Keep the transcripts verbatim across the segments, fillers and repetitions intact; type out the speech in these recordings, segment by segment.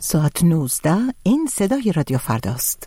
ساعت نوزده، این صدای رادیو فرداست.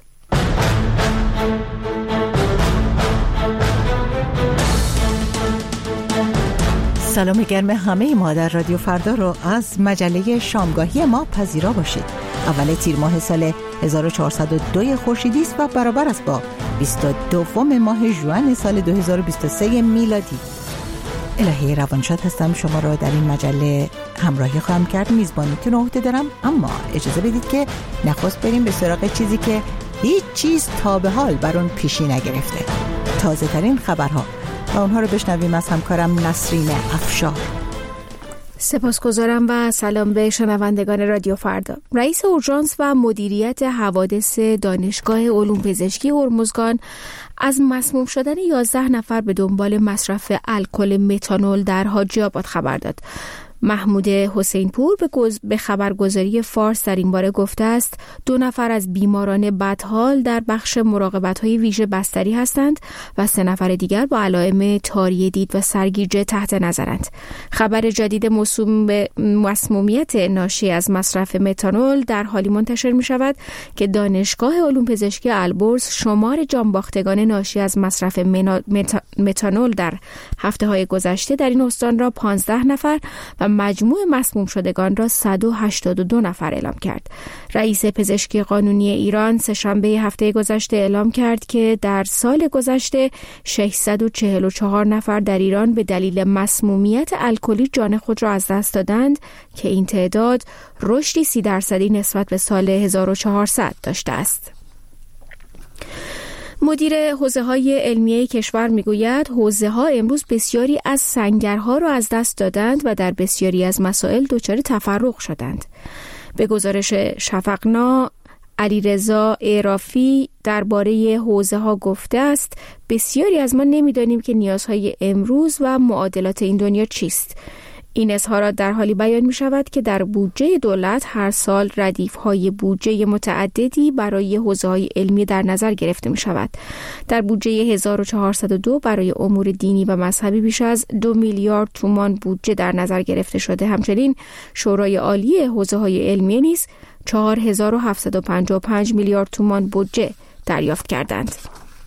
سلام گرم همه ما در رادیو فردا رو از مجله شامگاهی ما پذیرا باشید. اول تیر ماه سال هزار و چهارصد و دو خورشیدی است و برابر است با بیست و دو ماه ژوئن سال دو هزار و بیست و سه میلادی. الهی روانشاد هستم، شما را در این مجله همراهی خواهم کرد. میزبانیتون رو عهده دارم، اما اجازه بدید که نخست بریم به سراغ چیزی که هیچ چیز تا به حال بر اون پیشی نگرفته، تازه ترین خبرها، و اونها رو بشنویم از همکارم نسرین افشار. سپاسگزارم و سلام به شنوندگان رادیو فردا. رئیس اورژانس و مدیریت حوادث دانشگاه علوم پزشکی هرمزگان از مسموم شدن یازده نفر به دنبال مصرف الکل متانول در حاجی آباد خبر داد. محمود حسین پور به, گز... به خبرگزاری فارس در این باره گفته است دو نفر از بیماران بدحال در بخش مراقبت‌های ویژه بستری هستند و سه نفر دیگر با علائم تاری دید و سرگیجه تحت نظرند. خبر جدید موسوم به مسمومیت ناشی از مصرف متانول در حالی منتشر می شود که دانشگاه علوم پزشکی البرز شمار جانباختگان ناشی از مصرف منا... متا... متانول در هفته های گذشته در این استان را پانزده نفر و مجموع مسموم شدگان را صد و هشتاد و دو نفر اعلام کرد. رئیس پزشکی قانونی ایران سه‌شنبه هفته گذشته اعلام کرد که در سال گذشته ششصد و چهل و چهار نفر در ایران به دلیل مسمومیت الکلی جان خود را از دست دادند که این تعداد رشدی سی درصدی نسبت به سال هزار و چهارصد داشته است. مدیر حوزه‌های علمیه کشور میگوید حوزه‌ها امروز بسیاری از سنگرها را از دست دادند و در بسیاری از مسائل دچار تفرق شدند. به گزارش شفقنا، علیرضا اعرافی درباره حوزه‌ها گفته است بسیاری از ما نمی‌دانیم که نیازهای امروز و معادلات این دنیا چیست. این اظهارات در حالی بیان می شود که در بودجه دولت هر سال ردیف‌های بودجه متعددی برای حوزه‌های علمی در نظر گرفته می شود. در بودجه هزار و چهارصد و دو برای امور دینی و مذهبی بیش از دو میلیارد تومان بودجه در نظر گرفته شده. همچنین شورای عالی حوزه‌های علمی نیز چهار هزار و هفتصد و پنجاه و پنج میلیارد تومان بودجه دریافت کردند.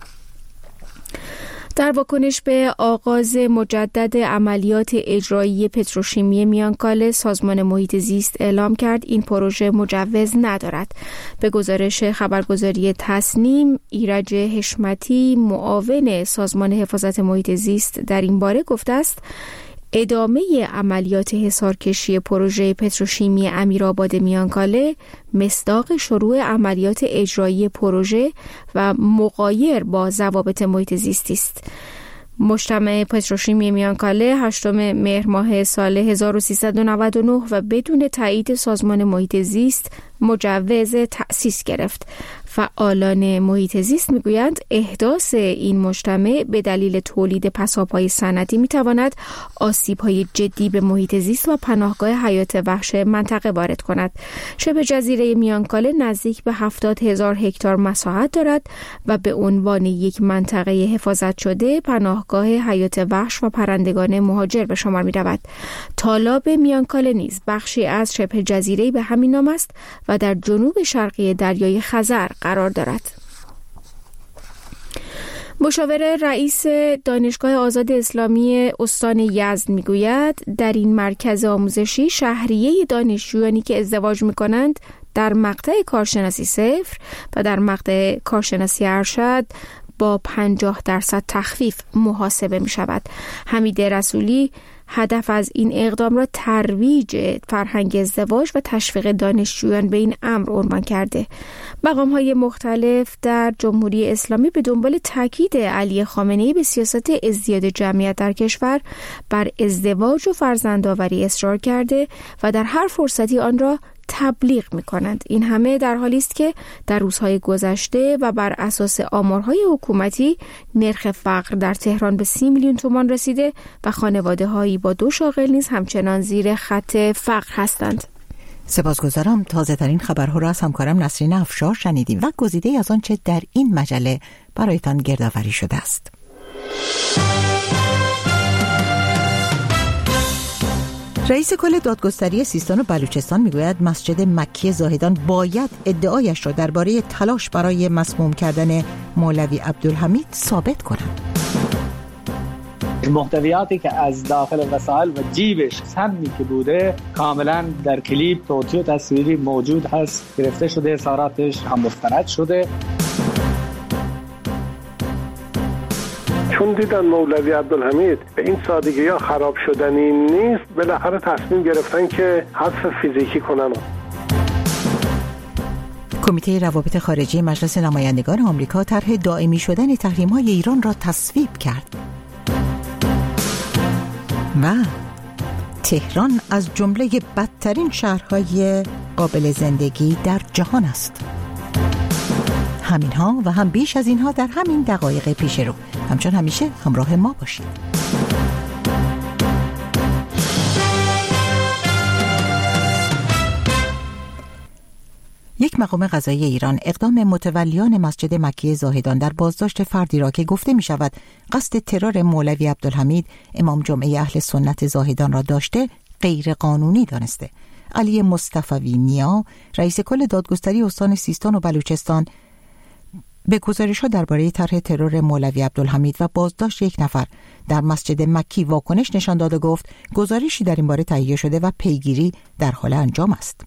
در واکنش به آغاز مجدد عملیات اجرایی پتروشیمی میانکاله، سازمان محیط زیست اعلام کرد این پروژه مجوز ندارد. به گزارش خبرگزاری تصنیم، ایرج حشمتی معاون سازمان حفاظت محیط زیست در این باره گفته است ادامه عملیات حصارکشی پروژه پتروشیمی امیرآباد میانکاله مصداق شروع عملیات اجرایی پروژه و مغایر با ضوابط محیط زیستی است. مجتمع پتروشیمی میانکاله هشتم مهر ماه سال هزار و سیصد و نود و نه و بدون تایید سازمان محیط زیست مجوز تأسیس گرفت. فعالان محیط زیست میگویند احداث این مجتمع به دلیل تولید پساب‌های صنعتی میتواند آسیب‌های جدی به محیط زیست و پناهگاه حیات وحش منطقه وارد کند. شبه جزیره میانکاله نزدیک به هفتاد هزار هکتار مساحت دارد و به عنوان یک منطقه حفاظت شده پناهگاه حیات وحش و پرندگان مهاجر به شمار می‌رود. تالاب میانکاله نیز بخشی از شبه جزیره به همین نام است و در جنوب شرقی دریای خزر قرار دارد. مشاور رئیس دانشگاه آزاد اسلامی استان یزد میگوید در این مرکز آموزشی شهریه دانشجویانی که ازدواج میکنند در مقطع کارشناسی صفر و در مقطع کارشناسی ارشد با پنجاه درصد تخفیف محاسبه می شود. حمید رسولی هدف از این اقدام را ترویج فرهنگ ازدواج و تشویق دانشجویان به این امر عنوان کرده. مقام‌های مختلف در جمهوری اسلامی به دنبال تاکید علی خامنه‌ای به سیاست ازدیاد جمعیت در کشور بر ازدواج و فرزندآوری اصرار کرده و در هر فرصتی آن را تبلیغ می‌کنند. این همه در حالی است که در روزهای گذشته و بر اساس آمارهای حکومتی نرخ فقر در تهران به سی میلیون تومان رسیده و خانواده‌هایی با دو شاغل نیز همچنان زیر خط فقر هستند. سپاسگزارم. تازه ترین خبرها را از همکارم نسرین افشار شنیدیم و گزیده از آنچه در این مجله برایتان گردآوری شده است. رئیس کل دادگستری سیستان و بلوچستان میگوید مسجد مکی زاهدان باید ادعایش را درباره تلاش برای مسموم کردن مولوی عبدالحمید ثابت کند. محتویاتی که از داخل وسایل و جیبش سمی که بوده کاملا در کلیپ توتی و تصویری موجود هست، گرفته شده، اظهاراتش هم مستند شده. چون دیدن مولوی عبدالحمید به این سادگی ها خراب شدنی نیست، بالاخره تصمیم گرفتن که حذف فیزیکی کنن. کمیته روابط خارجی مجلس نمایندگان آمریکا طرح دائمی شدن تحریم‌های ایران را تصویب کرد. و تهران از جمله بدترین شهرهای قابل زندگی در جهان است. همینها و هم بیش از اینها در همین دقایق پیش رو. همچون همیشه همراه ما باشید. یک مقام قضایی ایران اقدام متولیان مسجد مکی زاهدان در بازداشت فردی را که گفته می شود قصد ترور مولوی عبدالحمید امام جمعه اهل سنت زاهدان را داشته غیر قانونی دانسته. علی مصطفی نیا، رئیس کل دادگستری استان سیستان و بلوچستان، به گزارش‌ها درباره طرح ترور مولوی عبدالحمید و بازداشت یک نفر در مسجد مکی واکنش نشان داد و گفت گزارشی در این باره تهیه شده و پیگیری در حال انجام است.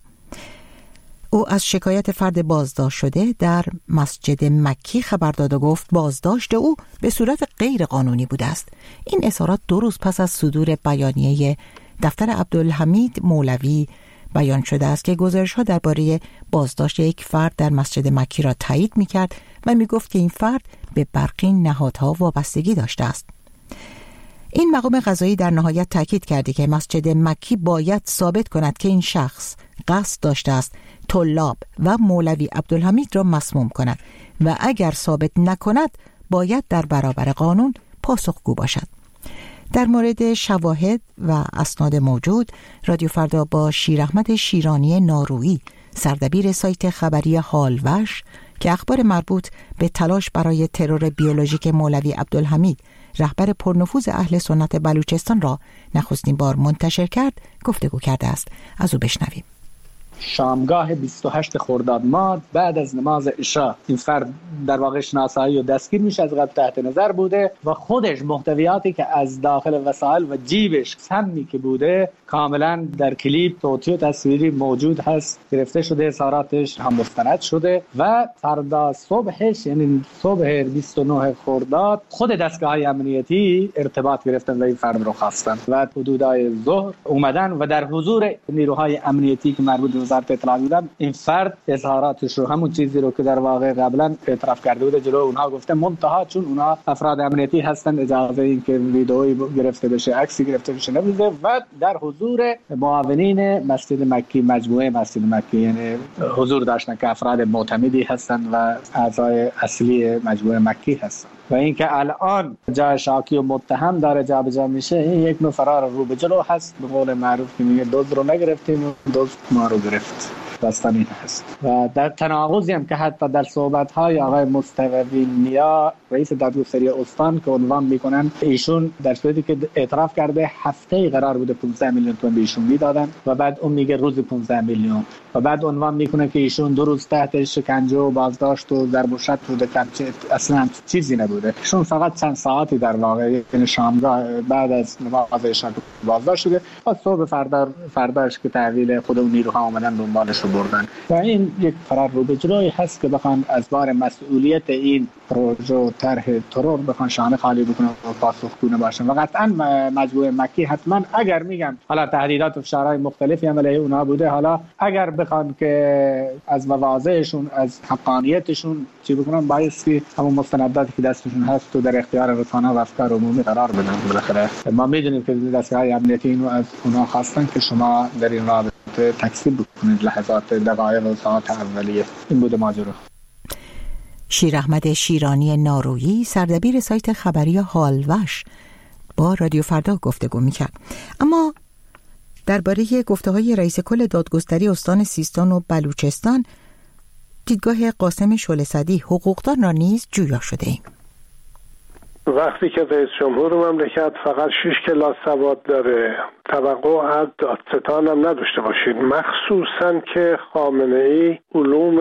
او از شکایت فرد بازداشت شده در مسجد مکی خبر داد و گفت بازداشت او به صورت غیر قانونی بوده است. این اظهارات دو روز پس از صدور بیانیه دفتر عبدالحمید مولوی بیان شده است که گزارش‌ها درباره بازداشت یک فرد در مسجد مکی را تایید می‌کرد و می‌گفت که این فرد به برخی نهادها وابستگی داشته است. این مقام قضایی در نهایت تاکید کرده که مسجد مکی باید ثابت کند که این شخص قصد داشته است طلاب و مولوی عبدالحمید را مسموم کند و اگر ثابت نکند باید در برابر قانون پاسخگو باشد. در مورد شواهد و اسناد موجود، رادیو فردا با شیراحمد شیرانی نارویی، سردبیر سایت خبری حالوش که اخبار مربوط به تلاش برای ترور بیولوژیک مولوی عبدالحمید رهبر پرنفوذ اهل سنت بلوچستان را نخستین بار منتشر کرد گفتگو کرده است. از او بشنویم. شامگاه بیست و هشت خرداد ماه بعد از نماز عشا این فرد در واقع شناسایی و دستگیر میشه، از قبل تحت نظر بوده و خودش محتویاتی که از داخل وسایل و جیبش سمی که بوده کاملا در کلیپ توتی و تصویری موجود هست، گرفته شده، اظهاراتش هم مستند شده و فردا صبحش یعنی صبح بیست و نه خرداد خود دستگاه‌های امنیتی ارتباط گرفتن و این فرد رو خواستن و حدودای ظهر اومدن و در حضور نیروهای امنیتی که مربوط به وزارت اطلاعات بودن این فرد اظهاراتش رو، همون چیزی رو که در واقع قبلا اعتراف کرده بوده، جلو اونها گفته، منتها چون اونها افراد امنیتی هستن اجازه این که ویدئویی گرفته بشه، عکسی گرفته بشه نمیده و در حضور معاونین مسجد مکی، مجموعه مسجد مکی، یعنی حضور داشتن که افراد معتمدی هستن و اعضای اصلی مجموعه مکی هستن و اینکه الان جای شاکی و متهم داره جابجا میشه، این یک نوع فرار رو به جلو هست. به قول معروف که میگه دزد رو نگرفتیم و دزد ما رو گرفت. داستان این هست و در تناقضی هم که حتی در صحبت‌های آقای مصطفی نیا رئیس دادگستری استان که عنوان میکنن، ایشون در صورتی که اعتراف کرده هفته قرار بوده پانزده میلیون تومان به ایشون میدادن و بعد اون میگه روز پانزده میلیون و بعد عنوان میکنه که ایشون دو روز تحت شکنجه و بازداشت و ضرب و شتم بوده که اصلا چیزی نبوده. ایشون فقط چند ساعتی در واقع یعنی شامگاه بعد از نماز عشا بازداشت شده و صبح فردا فرداش که تحویل خود اون نیروها اومدن دنبالش رو بردن و این یک فرار رو به جلوی هست که بخوان از بار مسئولیت این پروژه و طرح ترور بخوان شانه خالی بکنن و پاسخگو باشن و قطعا مجموعه مکی حتما اگر میگم حالا تهدیدات و فشارهای مختلفی هم علیه اونها بوده، حالا اگر بخوان که از مواضعشون از حقانیتشون چی بکنن باید که همون مستنداتی که دستشون هست تو در اختیار رسانه و افکار عمومی قرار بدن. بالاخره ما میدونیم که دستگاه‌های امنیتی اینو از اونها خواستن که شما در این رابطه تکذیب بکنید لحظات دقایق و ساعات اولیه. این بوده ماجرا. شیراحمد شیرانی نارویی، سردبیر سایت خبری حالوش، با رادیو فردا گفتگو میکرد. اما درباره گفته‌های رئیس کل دادگستری استان سیستان و بلوچستان، دیدگاه قاسم شعله‌صدی حقوقدان را نیز جویا شده ایم. وقتی که رئیس جمهور مملکت فقط شش کلاس سواد داره، توقع از دادستان هم نداشته باشید، مخصوصاً که خامنه‌ای علوم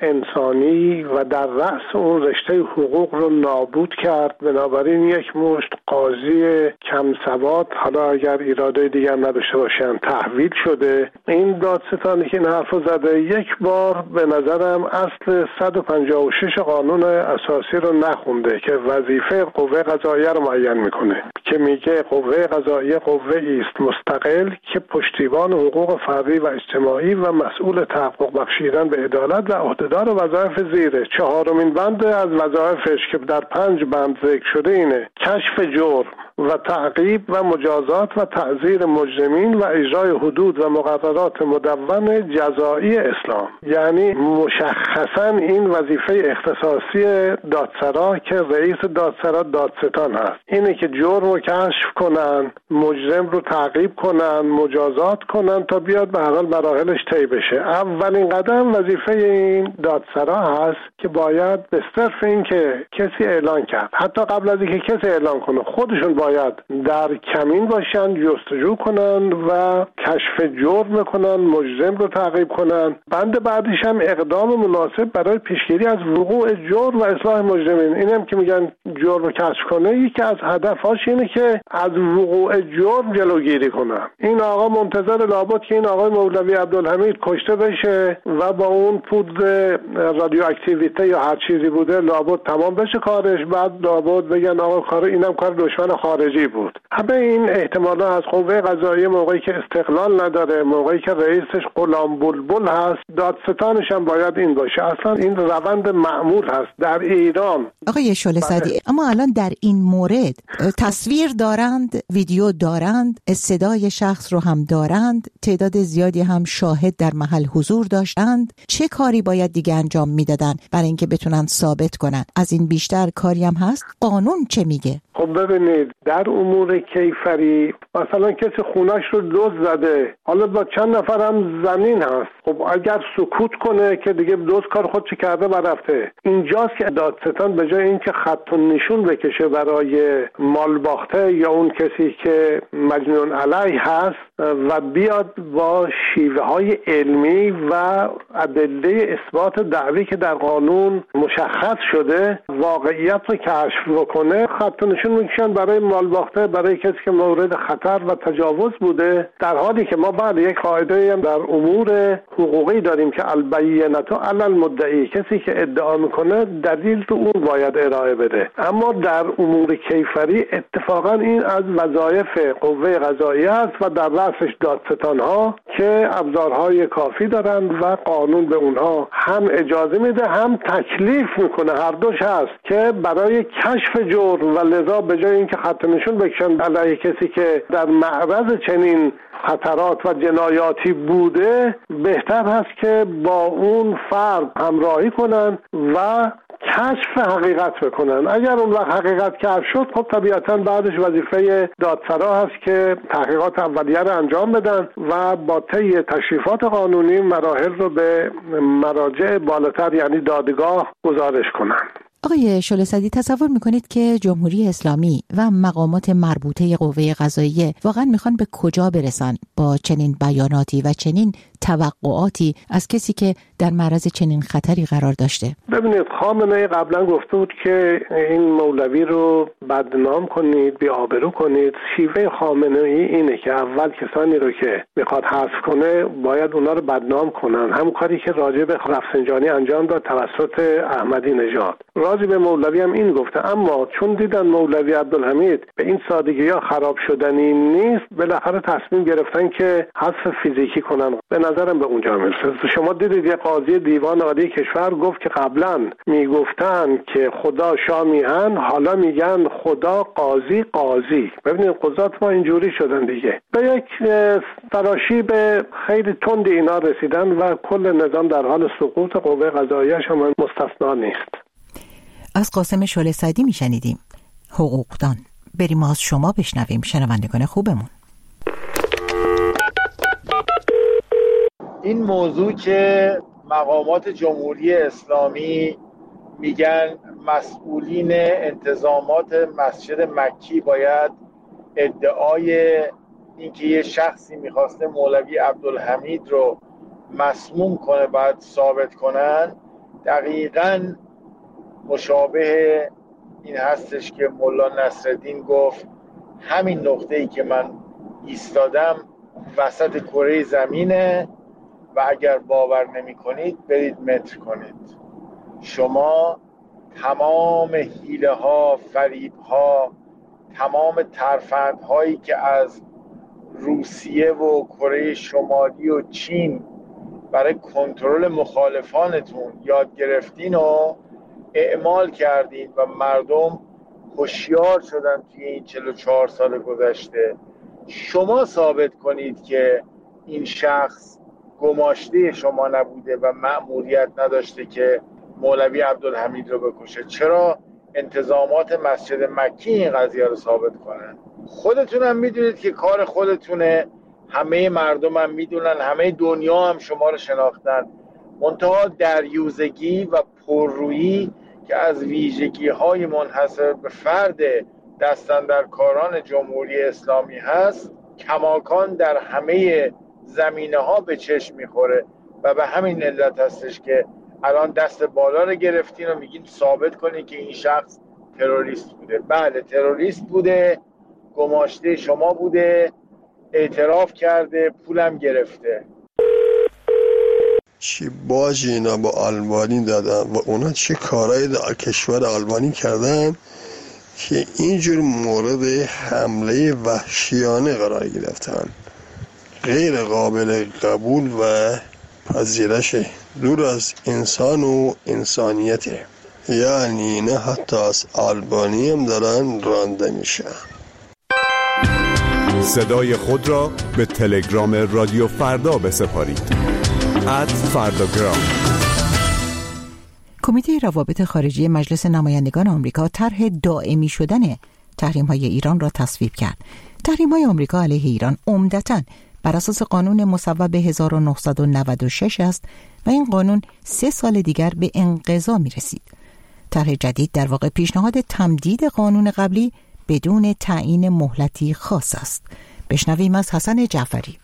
انسانی و در رأس اون رشته حقوق رو نابود کرد. بنابراین یک مشت قاضی کم سواد، حالا اگر ایراده دیگر نداشته باشن، تحویل شده. این دادستانی که این حرفو زده یک بار به نظرم اصل صد و پنجاه و شش قانون اساسی رو نخونده که وظیفه قوه قضاییه رو معین میکنه، که میگه قوه قضاییه قوه‌ای است مستقل که پشتیبان حقوق فردی و اجتماعی و مسئول تحقق بخشیدن به عدالت و عهدهدار وظایف زیره. چهارمین بند از وظایفش که در پنج بند ذکر شده اینه: کشف جرم و تعقیب و مجازات و تعزیر مجرمین و اجرای حدود و مقررات مدون جزایی اسلام. یعنی مشخصا این وظیفه اختصاصی دادسرا که رئیس دادسرا دادستان هست، اینه که جرم رو کشف کنن، مجرم رو تعقیب کنن، مجازات کنن تا بیاد به هر حال مراحلش طی بشه. اولین قدم وظیفه این دادسرا هست که باید به صرف این که کسی اعلان کرد، حتی قبل از اینکه کسی اعلان کنه، خودشون باید در کمین باشن، جستجو کنن و کشف جرم بکنن، مجرم رو تعقیب کنن. بند بعدش هم اقدام مناسب برای پیشگیری از وقوع جرم و اصلاح مجرمین. اینم که میگن جرم رو کشف کنه، یکی از هدفاش اینه که از وقوع جرم جلوگیری کنن. این آقا منتظر لابد که این آقای مولوی عبدالحمید کشته بشه و با اون پودر رادیواکتیویته یا هر چیزی بوده لابد تمام بشه کارش، بعد لابد بگن آقا کار اینم کار دشمن خارجی بود. همه این احتمالا از قوه قضاییه موقعی که استقلال نداره، موقعی که رئیسش غلام بلبل هست، دادستانش هم باید این باشه. اصلا این روند معمول هست در ایران. آقای شعله سعدی، اما الان در این مورد تصویر دارند، ویدیو دارند، صدای شخص رو هم دارند، تعداد زیادی هم شاهد در محل حضور داشتند. چه کاری باید دیگه انجام میدادن برای اینکه بتونن ثابت کنن؟ از این بیشتر کاری هم هست؟ قانون چه میگه؟ خب ببینید، در امور کیفری مثلا کسی خونش رو دزد زده، حالا با چند نفر هم زمین هست، خب اگر سکوت کنه که دیگه دزد کار خودش کرده و رفته. اینجاست که دادستان به جای اینکه خط و نشون بکشه برای مال باخته یا اون کسی که مجنون علیه هست و بیاد با شیوه های علمی و ادله اثبات دعوی که در قانون مشخص شده واقعیت رو کشف بکنه، خط و نشون میکشن برای مال باخته، برای کسی که مورد خطر و تجاوز بوده، در حالی که ما بعد یک قاعده هم در امور حقوقی داریم که البینة علی المدعی، کسی که ادعا میکنه دلیل رو اون باید ارائه بده. اما در امور کیفری اتفاقا این از وظایف قوه قضاییه است و در رأسش دادستان ها که ابزارهای کافی دارند و قانون به اونها هم اجازه میده هم تکلیف میکنه، هر دوش هست که برای کشف جرم و لذا به جای اینکه خط نشون بکشن علیه کسی که در معرض چنین خطرات و جنایاتی بوده، بهتر هست که با اون فرد همراهی کنن و کشف حقیقت بکنن. اگر اون وقت حقیقت کشف شد، خب طبیعتا بعدش وظیفه دادسرا هست که تحقیقات اولیه رو انجام بدن و با طی تشریفات قانونی مراحل رو به مراجع بالاتر یعنی دادگاه گزارش کنن. آقای شعله سعدی، تصور میکنید که جمهوری اسلامی و مقامات مربوطه قوه قضاییه واقعا میخوان به کجا برسن با چنین بیاناتی و چنین توقعاتی از کسی که در معرض چنین خطری قرار داشته؟ ببینید، خامنه‌ای قبلا گفته بود که این مولوی رو بدنام کنید، بی‌آبرو کنید. شیوه خامنه‌ای اینه که اول کسانی رو که میخواد حذف کنه باید اونا رو بدنام کنن، همون کاری که راجع به رفسنجانی انجام داد توسط احمدی نژاد. راجع به مولوی هم این گفته، اما چون دیدن مولوی عبدالحمید به این سادگی‌ها خراب شدنی نیست، بالاخره تصمیم گرفتن که حذف فیزیکی کنن. به نظرم به اونجا میرسه. شما دیدید یه قاضی دیوان عالی کشور گفت که قبلا میگفتن که خدا شاه میهن، حالا میگن خدا قاضی قاضی. ببینید قضات ما اینجوری شدن دیگه، به یک تراشی به خیلی تند اینا رسیدن و کل نظام در حال سقوط، قوه قضاییه هم مستثنا نیست. از قاسم شعله سعدی میشنیدیم، حقوقدان. بریم از شما بشنویم، شنوندگان خوبمون. این موضوع که مقامات جمهوری اسلامی میگن مسئولین انتظامات مسجد مکی باید ادعای اینکه یه شخصی میخواسته مولوی عبدالحمید رو مسموم کنه باید ثابت کنن، دقیقاً مشابه این هستش که مولا نصرالدین گفت همین نقطه‌ای که من ایستادم وسط کره زمینه و اگر باور نمی کنید برید متر کنید. شما تمام حیله ها، فریب ها، تمام ترفند هایی که از روسیه و کره شمالی و چین برای کنترل مخالفانتون یاد گرفتین و اعمال کردین و مردم هوشیار شدن توی این چهل و چهار سال گذشته. شما ثابت کنید که این شخص گماشته شما نبوده و مأموریت نداشته که مولوی عبدالحمید رو بکشه. چرا انتظامات مسجد مکی این قضیه رو ثابت کنن؟ خودتون هم میدونید که کار خودتونه، همه مردم هم میدونن، همه دنیا هم شما رو شناختن. منتها دریوزگی و پررویی که از ویژگی های منحصر به فرد دستاندرکاران جمهوری اسلامی هست کماکان در همه زمینه ها به چشم میخوره و به همین علت هستش که الان دست بالا رو گرفتین و میگین ثابت کنین که این شخص تروریست بوده. بله تروریست بوده، گماشته شما بوده، اعتراف کرده، پولم گرفته. چی باجی اینا با آلبانی دادن و اونا چه کارهایی در کشور آلبانی کردن که اینجور مورد حمله وحشیانه قرار گرفتن. غیر قابل قبول و پذیرش، دور از انسان و انسانیته. یعنی نه حتی از آلبانی هم دارن رانده میشن. صدای خود را به تلگرام رادیو فردا بسپارید. ات فرداگرام. کمیته روابط خارجی مجلس نمایندگان آمریکا طرح دائمی شدن تحریم‌های ایران را تصویب کرد. تحریم‌های آمریکا علیه ایران عمدتاً بر اساس قانون مصوب هزار و نهصد و نود و شش است و این قانون سه سال دیگر به انقضا می‌رسید. طرح جدید در واقع پیشنهاد تمدید قانون قبلی بدون تعیین مهلتی خاص است. بشنویم از حسن جعفری.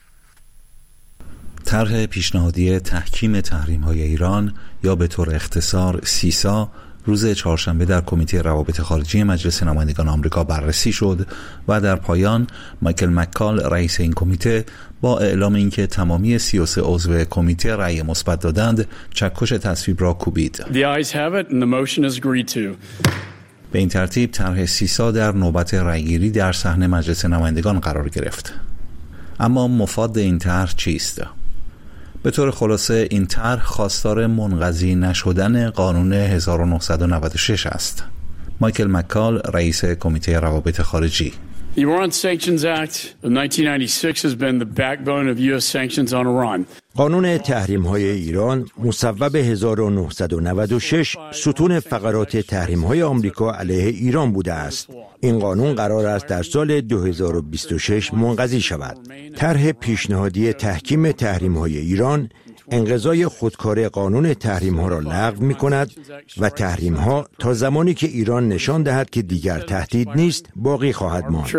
طرح پیشنهادی تحکیم تحریم‌های ایران یا به طور اختصار سیسا روز چهارشنبه در کمیته روابط خارجی مجلس نمایندگان آمریکا بررسی شد و در پایان مایکل مکال رئیس این کمیته با اعلام اینکه تمامی سی و سه عضو کمیته رأی مثبت دادند چکش تصویب را کوبید. The ayes have it and the motion is agreed to. به این ترتیب طرح سیسا در نوبت رأیگیری در صحن مجلس نمایندگان قرار گرفت. اما مفاد این طرح چیست؟ به طور خلاصه این طرح خواستار منقضی نشدن قانون هزار و نهصد و نود و شش است. مایکل مکال رئیس کمیته روابط خارجی: The Iran Sanctions Act of nineteen ninety-six has been the backbone of U S sanctions on Iran. قانون تحریم‌های ایران مصوب هزار و نهصد و نود و شش ستون فقرات تحریم‌های آمریکا علیه ایران بوده است. این قانون قرار است در سال دو هزار و بیست و شش منقضی شود. طرح پیشنهادی تحکیم تحریم‌های ایران انقضای خودکار قانون تحریم‌ها را لغو می‌کند و تحریم‌ها تا زمانی که ایران نشان دهد که دیگر تهدید نیست باقی خواهد ماند.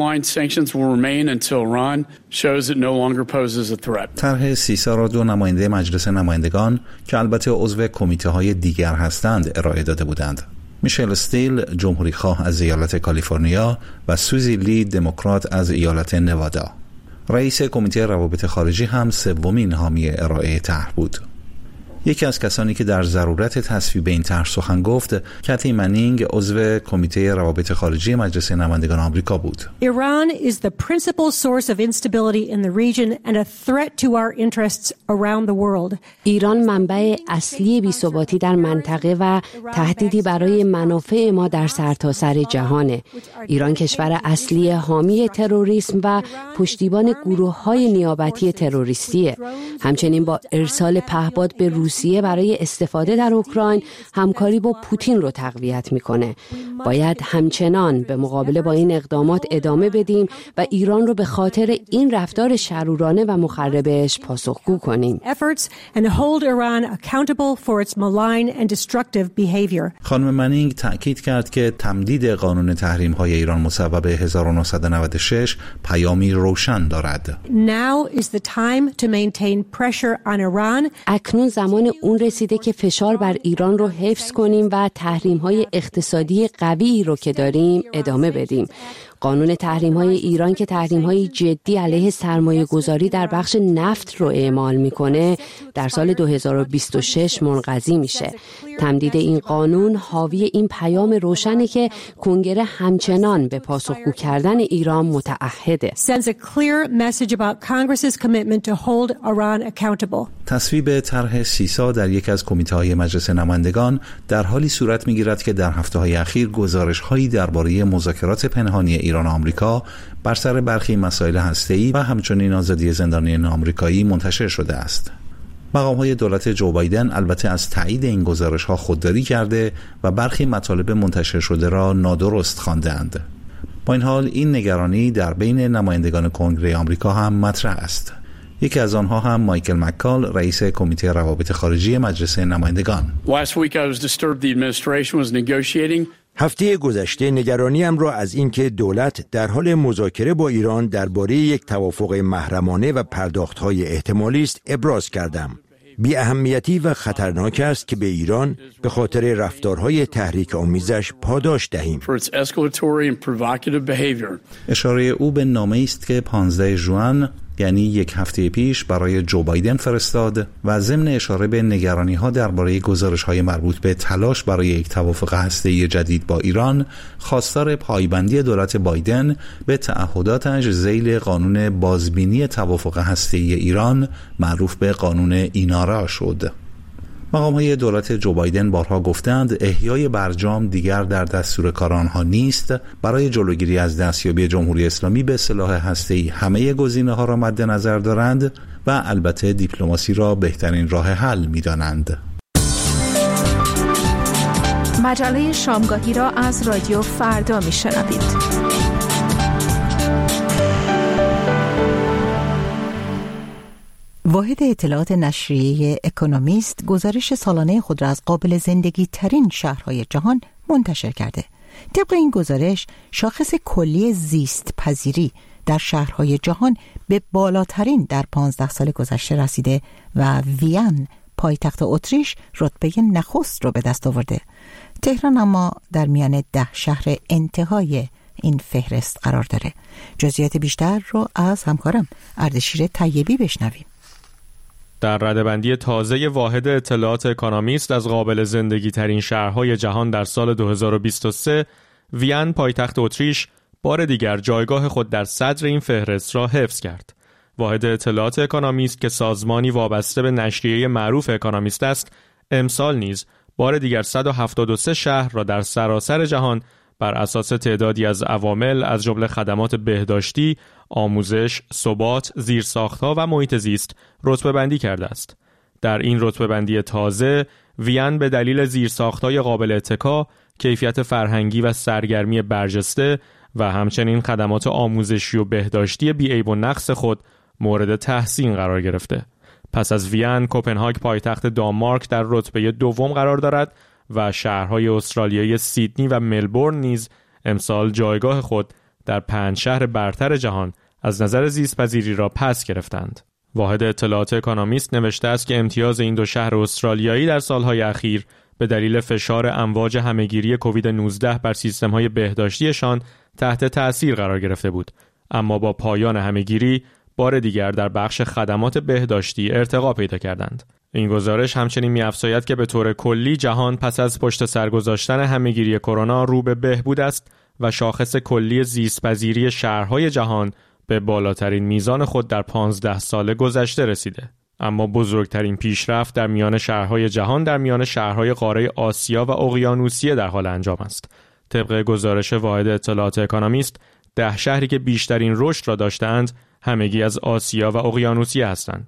طرح سیسا را دو نماینده مجلس نمایندگان که البته عضو کمیته‌های دیگر هستند ارائه داده بودند. میشل استیل جمهوری‌خواه از ایالت کالیفرنیا و سوزی لی دموکرات از ایالت نوادا. رئیس کمیته روابط خارجی هم سومین حامی ارائه طرح بود. یکی از کسانی که در ضرورت تصویب این طرح سخن گفت، کاتی منینگ عضو کمیته روابط خارجی مجلس نمایندگان آمریکا بود. Iran is the principal source of instability in the region and a threat to our interests around the world. ایران منبع اصلی بی‌ثباتی در منطقه و تهدیدی برای منافع ما در سرتاسر جهانه. ایران کشور اصلی حامی تروریسم و پشتیبان گروه‌های نیابتی تروریستیه. همچنین با ارسال پهپاد به روسیه روسیه برای استفاده در اوکراین همکاری با پوتین رو تقویت میکنه. باید همچنان به مقابله با این اقدامات ادامه بدیم و ایران رو به خاطر این رفتار شرورانه و مخربش پاسخگو کنیم. خانم منینگ تأکید کرد که تمدید قانون تحریم‌های ایران مصوب هزار و نهصد و نود و شش پیامی روشن دارد. اکنون زمان اون رسیده که فشار بر ایران رو حفظ کنیم و تحریم‌های اقتصادی قوی رو که داریم ادامه بدیم. قانون تحریم‌های ایران که تحریم‌های جدی علیه سرمایه‌گذاری در بخش نفت رو اعمال می‌کنه در سال دو هزار و بیست و شش منقضی میشه. تمدید این قانون حاوی این پیام روشنه که کنگره همچنان به پاسخگو کردن ایران متعهده. تصویب طرح سیسا در یک از کمیته‌های مجلس نمایندگان در حالی صورت می‌گیرد که در هفته‌های اخیر گزارش‌هایی درباره مذاکرات پنهانی ایران و آمریکا بر سر برخی مسائل هسته‌ای و همچنین آزادی زندانیان آمریکایی منتشر شده است. مقام‌های دولت جو بایدن البته از تایید این گزارش‌ها خودداری کرده و برخی مطالب منتشر شده را نادرست خواندند. با این حال این نگرانی در بین نمایندگان کنگره آمریکا هم مطرح است. یکی از آنها هم مایکل مکال، رئیس کمیته روابط خارجی مجلس نمایندگان. هفته گذشته نگرانیم را از اینکه دولت در حال مذاکره با ایران درباره یک توافق محرمانه و پرداخت‌های احتمالی است ابراز کردم. بی اهمیتی و خطرناک است که به ایران به خاطر رفتارهای تحریک آمیزش پاداش دهیم. اشاره او به نامه‌ای است که پانزده ژوئن یعنی یک هفته پیش برای جو بایدن فرستاد و ضمن اشاره به نگرانی‌ها درباره گزارش‌های مربوط به تلاش برای یک توافق هسته‌ای جدید با ایران، خواستار پایبندی دولت بایدن به تعهداتش ذیل قانون بازبینی توافق هسته‌ای ایران معروف به قانون اینارا شد. مقام‌های دولت جو بایدن بارها گفتند احیای برجام دیگر در دستور کار آنها نیست. برای جلوگیری از دستیابی جمهوری اسلامی به سلاح هسته‌ای همه گزینه‌ها را مد نظر دارند و البته دیپلماسی را بهترین راه حل می‌دانند. مجله شامگاهی را از رادیو فردا می‌شنوید. واحد اطلاعات نشریه اکونومیست گزارش سالانه خود را از قابل زندگی ترین شهرهای جهان منتشر کرده. طبق این گزارش شاخص کلی زیست پذیری در شهرهای جهان به بالاترین در پانزده سال گذشته رسیده و وین پایتخت اتریش رتبه نخست را به دست آورده. تهران اما در میان ده شهر انتهای این فهرست قرار داره. جزئیات بیشتر رو از همکارم اردشیر طیبی بشنویم. در رده‌بندی تازه واحد اطلاعات اکونومیست از قابل زندگی ترین شهرهای جهان در سال دو هزار و بیست و سه، وین پایتخت اتریش بار دیگر جایگاه خود در صدر این فهرست را حفظ کرد. واحد اطلاعات اکونومیست که سازمانی وابسته به نشریه معروف اکونومیست است، امسال نیز بار دیگر صد و هفتاد و سه شهر را در سراسر جهان بر اساس تعدادی از عوامل از جمله خدمات بهداشتی، آموزش، ثبات، زیرساخت‌ها و محیط زیست رتبه بندی کرده است. در این رتبه بندی تازه، وین به دلیل زیرساخت‌های قابل اتکا، کیفیت فرهنگی و سرگرمی برجسته و همچنین خدمات آموزشی و بهداشتی بی‌عیب و نقص خود مورد تحسین قرار گرفته. پس از وین، کوپنهاگ پایتخت دانمارک در رتبه دوم قرار دارد و شهرهای استرالیایی سیدنی و ملبورن نیز امسال جایگاه خود در پنج شهر برتر جهان از نظر زیست‌پذیری را پس گرفتند. واحد اطلاعات اکونومیست نوشته است که امتیاز این دو شهر استرالیایی در سالهای اخیر به دلیل فشار امواج همهگیری کووید نوزده بر سیستم‌های بهداشتیشان تحت تأثیر قرار گرفته بود، اما با پایان همهگیری بار دیگر در بخش خدمات بهداشتی ارتقا پیدا کردند. این گزارش همچنین می‌افزاید که به طور کلی جهان پس از پشت سر گذاشتن همهگیری کرونا رو به بهبود است و شاخص کلی زیست‌پذیری شهرهای جهان به بالاترین میزان خود در پانزده سال گذشته رسیده. اما بزرگترین پیشرفت در میان شهرهای جهان در میان شهرهای قاره آسیا و اقیانوسیه در حال انجام است. طبق گزارش واحد اطلاعات اکونومیست، ده شهری که بیشترین رشد را داشتند همگی از آسیا و اقیانوسیه هستند.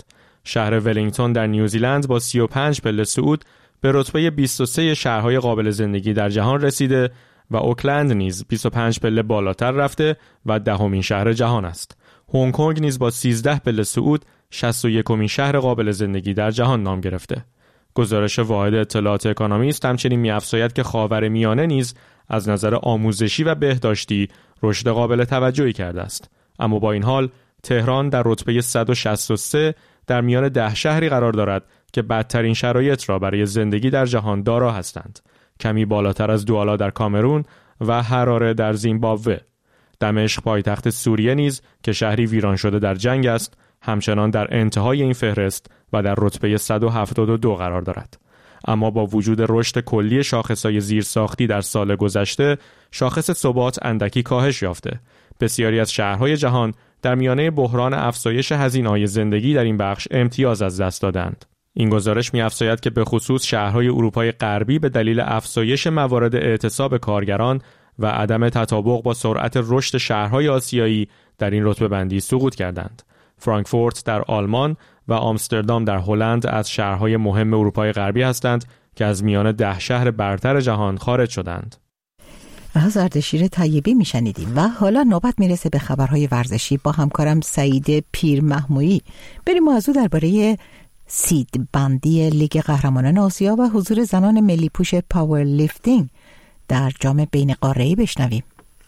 شهر ولینگتون در نیوزیلند با سی و پنج پله صعود به رتبه بیست و سه شهرهای قابل زندگی در جهان رسیده و اوکلند نیز بیست و پنج پله بالاتر رفته و دهمین شهر جهان است. هنگ کنگ نیز با سیزده پله صعود شصت و یکمین شهر قابل زندگی در جهان نام گرفته. گزارش واحد اطلاعات اکونومیست همچنین می‌افزاید که خاورمیانه نیز از نظر آموزشی و بهداشتی رشد قابل توجهی کرده است. اما با این حال تهران در رتبه صد و شصت و سه در میان ده شهری قرار دارد که بدترین شرایط را برای زندگی در جهان دارا هستند، کمی بالاتر از دوالا در کامرون و حراره در زیمبابوه. دمشق پایتخت سوریه نیز که شهری ویران شده در جنگ است، همچنان در انتهای این فهرست و در رتبه صد و هفتاد و دو قرار دارد. اما با وجود رشد کلی شاخصهای زیرساختی در سال گذشته، شاخص ثبات اندکی کاهش یافته. بسیاری از شهرهای جهان در میانه بحران افزایش هزینه‌های زندگی در این بخش امتیاز از دست دادند. این گزارش می‌افزاید که به خصوص شهرهای اروپای غربی به دلیل افزایش موارد اعتصاب کارگران و عدم تطابق با سرعت رشد شهرهای آسیایی در این رتبه بندی سقوط کردند. فرانکفورت در آلمان و آمستردام در هلند از شهرهای مهم اروپای غربی هستند که از میان ده شهر برتر جهان خارج شدند. از اردشیر طیبی میشنیدیم و حالا نوبت میرسه به خبرهای ورزشی با همکارم سعید پیرمحمودی. بریم موضوع درباره سید بندی لیگ قهرمانان آسیا و حضور زنان ملی پوش پاور لیفتینگ در جام بین قاره‌ای بشنویم.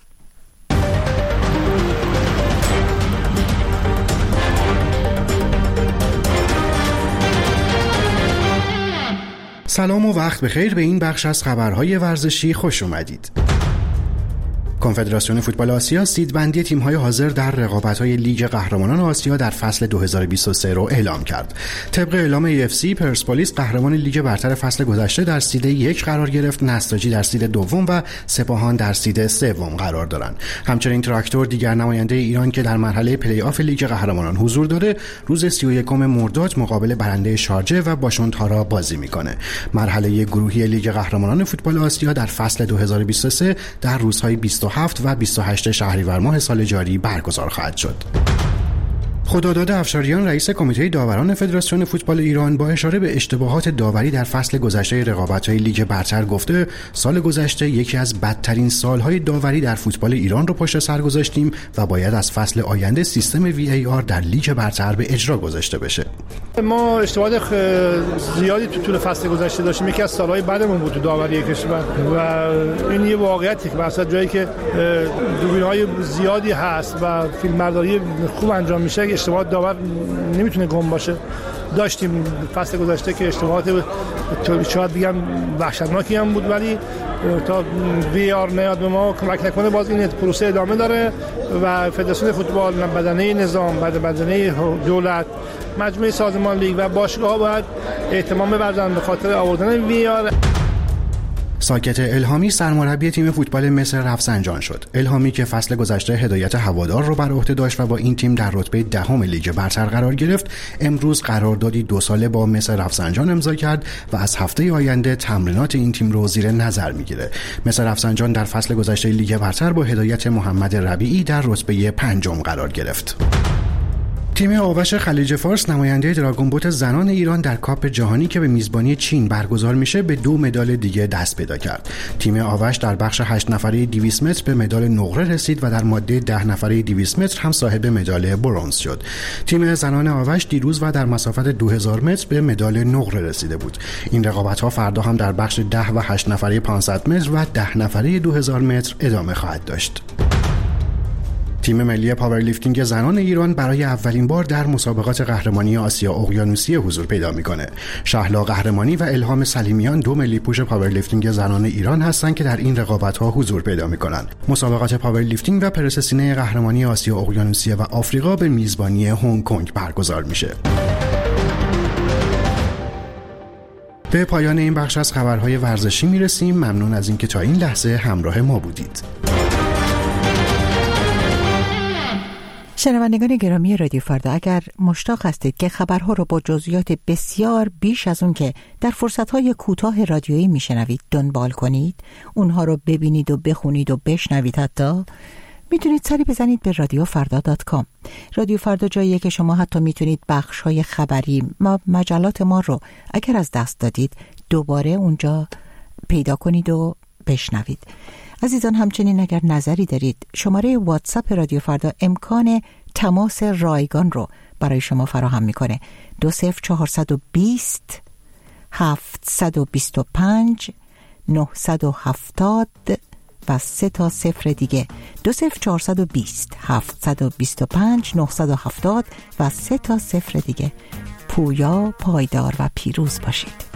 سلام و وقت بخیر، به این بخش از خبرهای ورزشی خوش اومدید. کنفدراسیون فوتبال آسیا سیدبندی تیم‌های حاضر در رقابت‌های لیگ قهرمانان آسیا در فصل دو هزار و بیست و سه رو اعلام کرد. طبق اعلام ای اف سی، پرسپولیس قهرمان لیگ برتر فصل گذشته در سید یک قرار گرفت، نساجی در سید دوم و سپاهان در سید سوم قرار دارند. همچنین تراکتور دیگر نماینده ایران که در مرحله پلی آف لیگ قهرمانان حضور داره، روز سی و یکم مرداد مقابل برنده شارجه و باشونتارا بازی میکنه. مرحله گروهی لیگ قهرمانان فوتبال آسیا در فصل دو هزار و بیست و سه در روزهای بیست و هفت و بیست و هشت شهریور ماه سال جاری برگزار خواهد شد. خداداد افشاریان رئیس کمیته داوران فدراسیون فوتبال ایران با اشاره به اشتباهات داوری در فصل گذشته رقابت‌های لیگ برتر گفته سال گذشته یکی از بدترین سال‌های داوری در فوتبال ایران رو پشت سر گذاشتیم و باید از فصل آینده سیستم وی ای آر در لیگ برتر به اجرا گذاشته بشه. ما اشتباهات زیادی تو طول فصل گذشته داشتیم، یکی از سال‌های بعدمون بود تو داوری کشور و این یه واقعیتی که واسه جایی که دوربین‌های زیادی هست و فیلمبرداری خوب انجام میشه، اشتباهات داور نمیتونه گم باشه. داشتیم فصل گذشته که اشتباهات شاید بگم وحشتناکی هم بود، ولی تا وی آر نیاد به ما کمک نکنه باز این پروسه ادامه داره و فدراسیون فوتبال، بدنه نظام، بدنه دولت، مجموعه سازمان لیگ و باشگاه‌ها باید اهتمام ببرن به خاطر آوردن وی آر. ساکت الهامی سرمربی تیم فوتبال مصر رفسنجان شد. الهامی که فصل گذشته هدایت هوادار رو بر عهده داشت و با این تیم در رتبه دهم لیگ برتر قرار گرفت، امروز قراردادی دو ساله با مصر رفسنجان امضا کرد و از هفته آینده تمرینات این تیم رو زیر نظر میگیره. مصر رفسنجان در فصل گذشته لیگ برتر با هدایت محمد ربیعی در رتبه پنجم قرار گرفت. تیم آوش خلیج فارس نماینده دراگون بوت زنان ایران در کاپ جهانی که به میزبانی چین برگزار میشه به دو مدال دیگه دست پیدا کرد. تیم آوش در بخش هشت نفره دویست متر به مدال نقره رسید و در ماده ده نفره دویست متر هم صاحب مدال برنز شد. تیم زنان آوش دیروز و در مسافت دو هزار متر به مدال نقره رسیده بود. این رقابت‌ها فردا هم در بخش ده و هشت نفره پانصد متر و ده نفره دو هزار متر ادامه خواهد داشت. تیم ملی پاورلیفتینگ زنان ایران برای اولین بار در مسابقات قهرمانی آسیا اقیانوسیه حضور پیدا میکنه. شهلا قهرمانی و الهام سلیمیان دو ملی پوش پاورلیفتینگ زنان ایران هستند که در این رقابت‌ها حضور پیدا میکنن. مسابقات پاورلیفتینگ و پرس سینه قهرمانی آسیا اقیانوسیه و آفریقا به میزبانی هنگ کنگ برگزار میشه. به پایان این بخش از خبرهای ورزشی میرسیم. ممنون از اینکه تا این لحظه همراه ما بودید. شنوندگان گرامی رادیو فردا، اگر مشتاق هستید که خبرها رو با جزئیات بسیار بیش از اون که در فرصت‌های کوتاه رادیویی میشنوید دنبال کنید، اونها رو ببینید و بخونید و بشنوید، حتی میتونید سری بزنید به رادیو فردا دات کام. رادیو فردا جاییه که شما حتی میتونید بخش‌های خبری ما مجلات ما رو اگر از دست دادید دوباره اونجا پیدا کنید و بشنوید. عزیزان همچنین اگر نظری دارید شماره واتساپ رادیو فردا امکان تماس رایگان رو برای شما فراهم میکنه. دو صفر چهارصد و بیست هفتصد و بیست و پنج نهصد و هفتاد و سه تا صفر دیگه. دو صفر چهارصد و بیست هفتصد و بیست و پنج نهصد و هفتاد و سه تا صفر دیگه. پویا، پایدار و پیروز باشید.